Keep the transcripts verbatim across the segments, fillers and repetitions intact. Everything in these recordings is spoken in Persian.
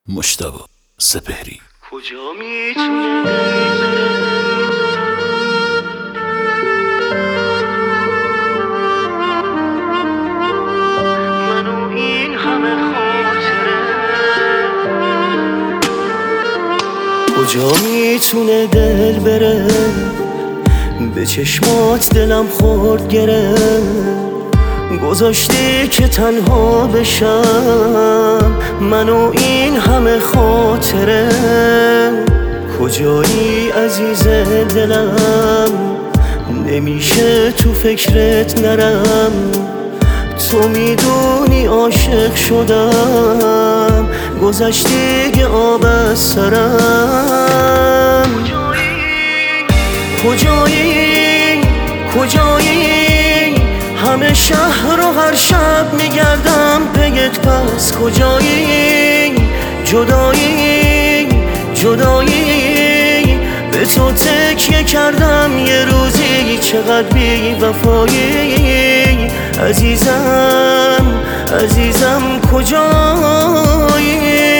مجتبی سپهری. کجا میتونه منو این همه خاطره، کجا میتونه دل بره به چشمات دلم خورد گره، گذاشتی که تنها بشم منو این همه خاطره. کجایی عزیز دلم نمیشه تو فکرت نرم، تو میدونی عاشق شدم گذشتی که آب از سرم. کجایی کجایی همه شهر و هر شب میگردم پیت، پس کجایی جدایی جدایی به تو تکیه کردم یه روزی، چقدر بی وفایی عزیزم عزیزم کجایی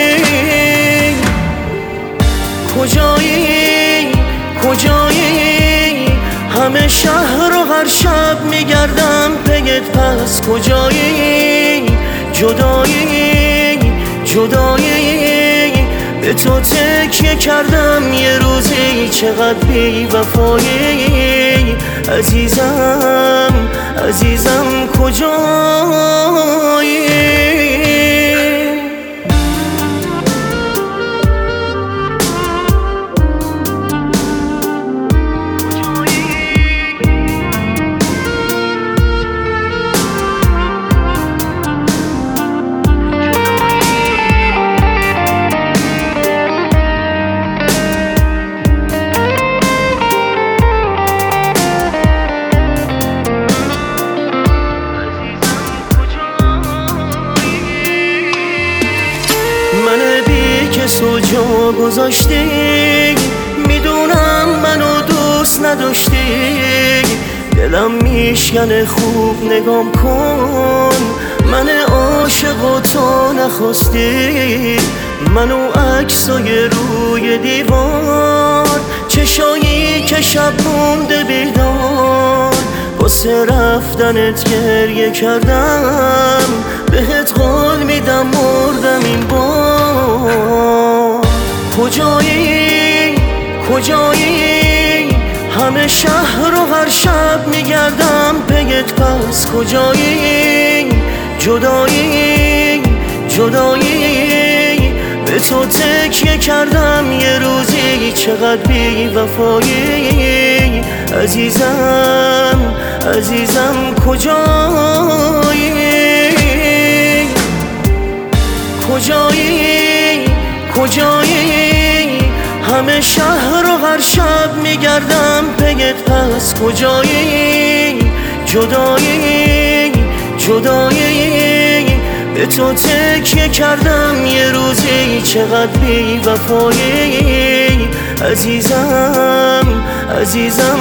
کجایی کجایی همه شهر و هر شب میگردم پیت، پس کجایی جدایی جدایی به تو تکیه کردم یه روزی، چقدر بی وفایی عزیزم عزیزم کجایی. من بی کس و جا گذاشتی، میدونم منو دوست نداشتی، دلم میشکنه خوب نگام کن، من عاشق و تو نخواستی، منو عکسای روی دیوار، چشایی که شب مونده بیدار، واسه رفتنت گریه کردم، بهت قول میدم مردم این بار. کجایی کجایی همه شهر و هر شب میگردم پیت، پس کجایی جدایی جدایی به تو تکیه کردم یه روزی، چقدر بی وفایی عزیزم عزیزم کجایی کجایی کجایی همه شهر و هر شب میگردم پیت، پس کجایی جدایی جدایی به تو تکیه کردم یه روزی، چقدر بی وفایی عزیزم عزیزم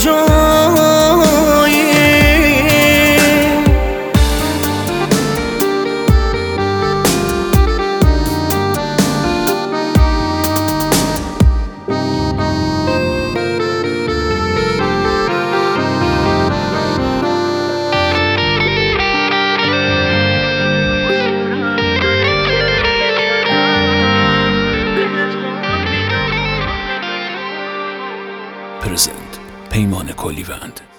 کجایی. پرزنت پیمان کلیوند.